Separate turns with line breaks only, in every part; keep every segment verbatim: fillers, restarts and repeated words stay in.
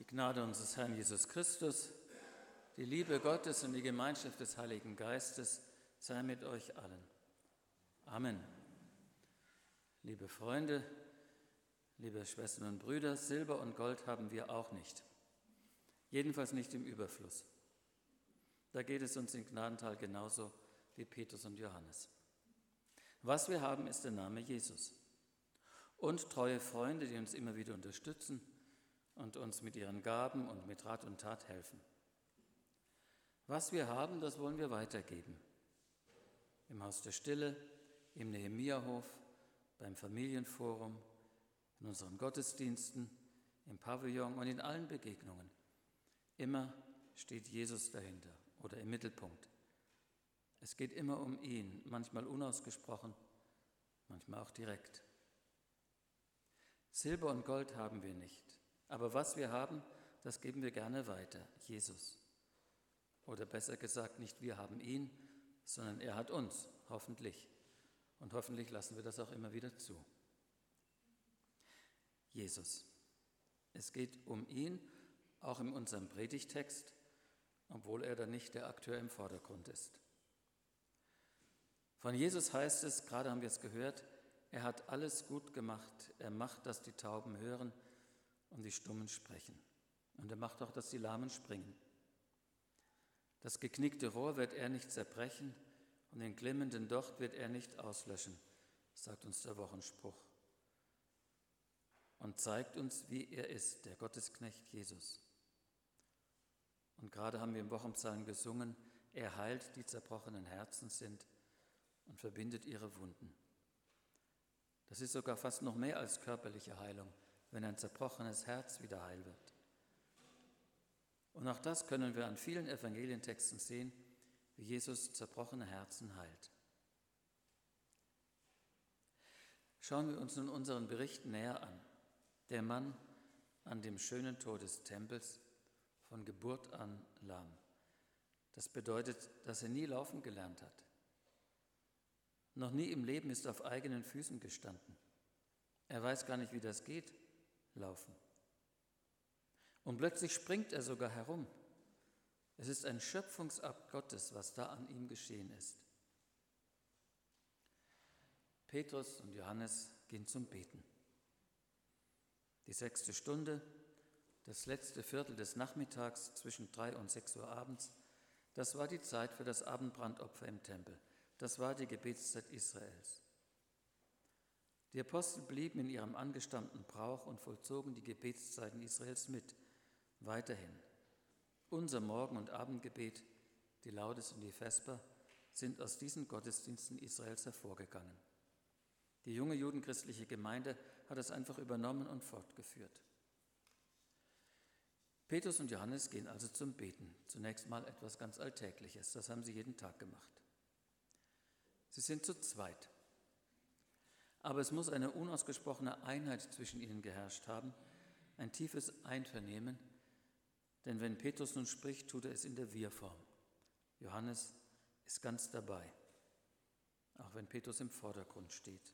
Die Gnade unseres Herrn Jesus Christus, die Liebe Gottes und die Gemeinschaft des Heiligen Geistes sei mit euch allen. Amen. Liebe Freunde, liebe Schwestern und Brüder, Silber und Gold haben wir auch nicht. Jedenfalls nicht im Überfluss. Da geht es uns in Gnadental genauso wie Petrus und Johannes. Was wir haben, ist der Name Jesus. Und treue Freunde, die uns immer wieder unterstützen und uns mit ihren Gaben und mit Rat und Tat helfen. Was wir haben, das wollen wir weitergeben. Im Haus der Stille, im Nehemiahof, beim Familienforum, in unseren Gottesdiensten, im Pavillon und in allen Begegnungen. Immer steht Jesus dahinter oder im Mittelpunkt. Es geht immer um ihn, manchmal unausgesprochen, manchmal auch direkt. Silber und Gold haben wir nicht, aber was wir haben, das geben wir gerne weiter, Jesus. Oder besser gesagt, nicht wir haben ihn, sondern er hat uns, hoffentlich. Und hoffentlich lassen wir das auch immer wieder zu. Jesus. Es geht um ihn, auch in unserem Predigtext, obwohl er dann nicht der Akteur im Vordergrund ist. Von Jesus heißt es, gerade haben wir es gehört, er hat alles gut gemacht. Er macht, dass die Tauben hören und die Stummen sprechen. Und er macht auch, dass die Lahmen springen. Das geknickte Rohr wird er nicht zerbrechen und den glimmenden Docht wird er nicht auslöschen, sagt uns der Wochenspruch. Und zeigt uns, wie er ist, der Gottesknecht Jesus. Und gerade haben wir im Wochenpsalm gesungen, er heilt, die zerbrochenen Herzen sind und verbindet ihre Wunden. Das ist sogar fast noch mehr als körperliche Heilung, wenn ein zerbrochenes Herz wieder heil wird. Und auch das können wir an vielen Evangelientexten sehen, wie Jesus zerbrochene Herzen heilt. Schauen wir uns nun unseren Bericht näher an. Der Mann an dem schönen Tor des Tempels, von Geburt an lahm. Das bedeutet, dass er nie laufen gelernt hat. Noch nie im Leben ist er auf eigenen Füßen gestanden. Er weiß gar nicht, wie das geht, laufen. Und plötzlich springt er sogar herum. Es ist ein Schöpfungsakt Gottes, was da an ihm geschehen ist. Petrus und Johannes gehen zum Beten. Die sechste Stunde, das letzte Viertel des Nachmittags zwischen drei und sechs Uhr abends, das war die Zeit für das Abendbrandopfer im Tempel. Das war die Gebetszeit Israels. Die Apostel blieben in ihrem angestammten Brauch und vollzogen die Gebetszeiten Israels mit, weiterhin. Unser Morgen- und Abendgebet, die Laudes und die Vesper, sind aus diesen Gottesdiensten Israels hervorgegangen. Die junge judenchristliche Gemeinde hat es einfach übernommen und fortgeführt. Petrus und Johannes gehen also zum Beten. Zunächst mal etwas ganz Alltägliches, das haben sie jeden Tag gemacht. Sie sind zu zweit. Aber es muss eine unausgesprochene Einheit zwischen ihnen geherrscht haben, ein tiefes Einvernehmen, denn wenn Petrus nun spricht, tut er es in der Wir-Form. Johannes ist ganz dabei, auch wenn Petrus im Vordergrund steht.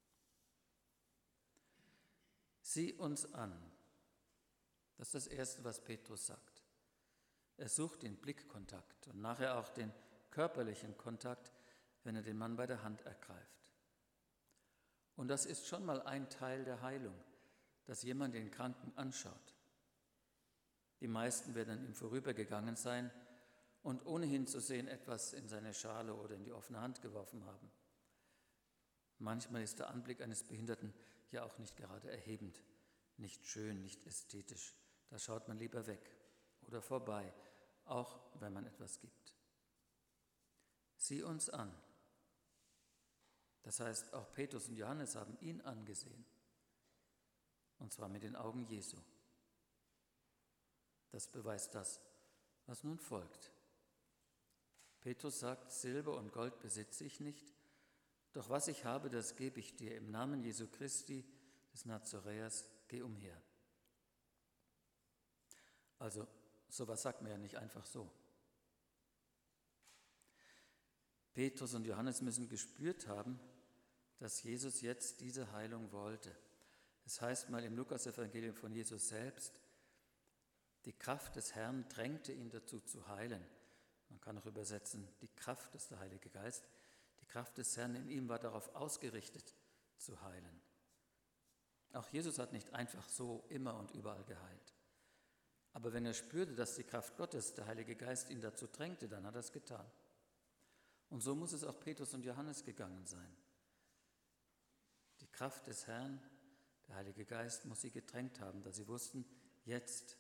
Sieh uns an, das ist das Erste, was Petrus sagt. Er sucht den Blickkontakt und nachher auch den körperlichen Kontakt, wenn er den Mann bei der Hand ergreift. Und das ist schon mal ein Teil der Heilung, dass jemand den Kranken anschaut. Die meisten werden an ihm vorübergegangen sein und ohne hinzusehen etwas in seine Schale oder in die offene Hand geworfen haben. Manchmal ist der Anblick eines Behinderten ja auch nicht gerade erhebend, nicht schön, nicht ästhetisch. Da schaut man lieber weg oder vorbei, auch wenn man etwas gibt. Sieh uns an. Das heißt, auch Petrus und Johannes haben ihn angesehen, und zwar mit den Augen Jesu. Das beweist das, was nun folgt. Petrus sagt, Silber und Gold besitze ich nicht, doch was ich habe, das gebe ich dir. Im Namen Jesu Christi, des Nazaräers, geh umher. Also, sowas sagt man ja nicht einfach so. Petrus und Johannes müssen gespürt haben, dass Jesus jetzt diese Heilung wollte. Es heißt mal im Lukas-Evangelium von Jesus selbst, Die Kraft des Herrn drängte ihn dazu zu heilen. Man kann auch übersetzen, die Kraft ist der Heilige Geist. Die Kraft des Herrn in ihm war darauf ausgerichtet, zu heilen. Auch Jesus hat nicht einfach so immer und überall geheilt. Aber wenn er spürte, dass die Kraft Gottes, der Heilige Geist, ihn dazu drängte, dann hat er es getan. Und so muss es auch Petrus und Johannes gegangen sein. Die Kraft des Herrn, der Heilige Geist, muss sie gedrängt haben, da sie wussten, jetzt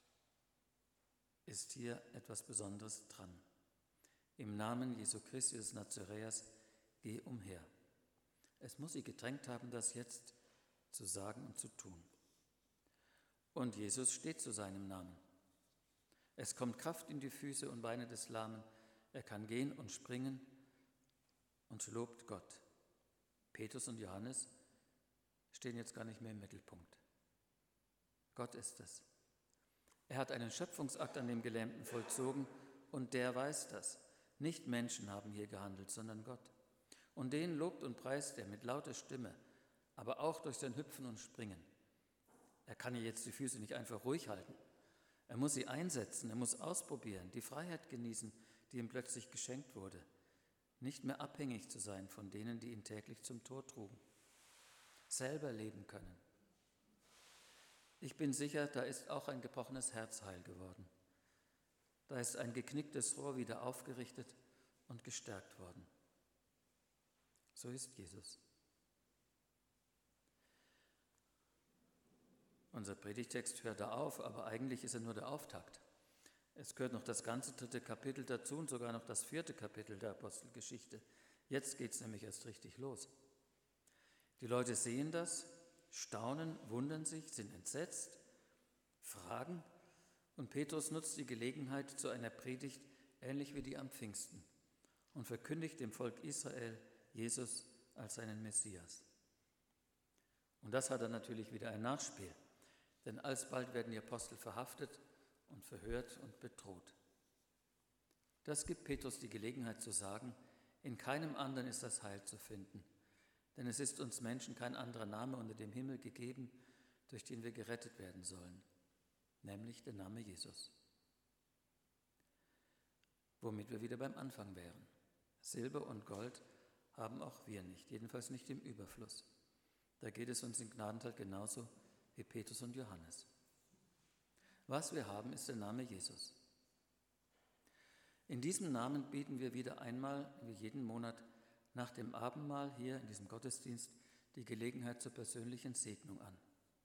ist hier etwas Besonderes dran. Im Namen Jesu Christi des Nazaräers, geh umher. Es muss sie gedrängt haben, das jetzt zu sagen und zu tun. Und Jesus steht zu seinem Namen. Es kommt Kraft in die Füße und Beine des Lahmen. Er kann gehen und springen und lobt Gott. Petrus und Johannes stehen jetzt gar nicht mehr im Mittelpunkt. Gott ist es. Er hat einen Schöpfungsakt an dem Gelähmten vollzogen und der weiß das. Nicht Menschen haben hier gehandelt, sondern Gott. Und den lobt und preist er mit lauter Stimme, aber auch durch sein Hüpfen und Springen. Er kann hier jetzt die Füße nicht einfach ruhig halten. Er muss sie einsetzen, er muss ausprobieren, die Freiheit genießen, die ihm plötzlich geschenkt wurde. Nicht mehr abhängig zu sein von denen, die ihn täglich zum Tod trugen. Selber leben können. Ich bin sicher, da ist auch ein gebrochenes Herz heil geworden. Da ist ein geknicktes Rohr wieder aufgerichtet und gestärkt worden. So ist Jesus. Unser Predigtext hört da auf, aber eigentlich ist er nur der Auftakt. Es gehört noch das ganze dritte Kapitel dazu und sogar noch das vierte Kapitel der Apostelgeschichte. Jetzt geht es nämlich erst richtig los. Die Leute sehen das, staunen, wundern sich, sind entsetzt, fragen und Petrus nutzt die Gelegenheit zu einer Predigt, ähnlich wie die am Pfingsten, und verkündigt dem Volk Israel Jesus als seinen Messias. Und das hat dann natürlich wieder ein Nachspiel, denn alsbald werden die Apostel verhaftet und verhört und bedroht. Das gibt Petrus die Gelegenheit zu sagen, in keinem anderen ist das Heil zu finden, denn es ist uns Menschen kein anderer Name unter dem Himmel gegeben, durch den wir gerettet werden sollen, nämlich der Name Jesus. Womit wir wieder beim Anfang wären. Silber und Gold haben auch wir nicht, jedenfalls nicht im Überfluss. Da geht es uns in Gnadental genauso wie Petrus und Johannes. Was wir haben, ist der Name Jesus. In diesem Namen bieten wir wieder einmal, wie jeden Monat, nach dem Abendmahl hier in diesem Gottesdienst die Gelegenheit zur persönlichen Segnung an.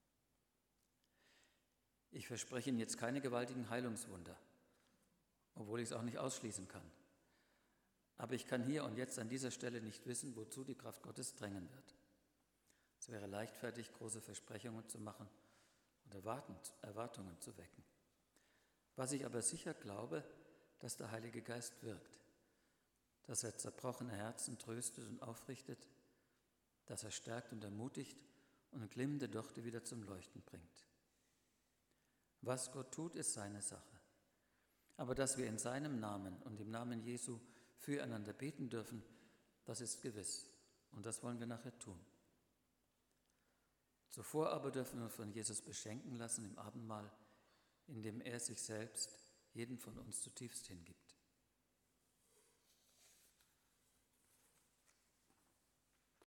Ich verspreche Ihnen jetzt keine gewaltigen Heilungswunder, obwohl ich es auch nicht ausschließen kann. Aber ich kann hier und jetzt an dieser Stelle nicht wissen, wozu die Kraft Gottes drängen wird. Es wäre leichtfertig, große Versprechungen zu machen und Erwartungen zu wecken. Was ich aber sicher glaube, dass der Heilige Geist wirkt, dass er zerbrochene Herzen tröstet und aufrichtet, dass er stärkt und ermutigt und glimmende Dochte wieder zum Leuchten bringt. Was Gott tut, ist seine Sache. Aber dass wir in seinem Namen und im Namen Jesu füreinander beten dürfen, das ist gewiss. Und das wollen wir nachher tun. Zuvor aber dürfen wir uns von Jesus beschenken lassen im Abendmahl, indem er sich selbst jedem von uns zutiefst hingibt.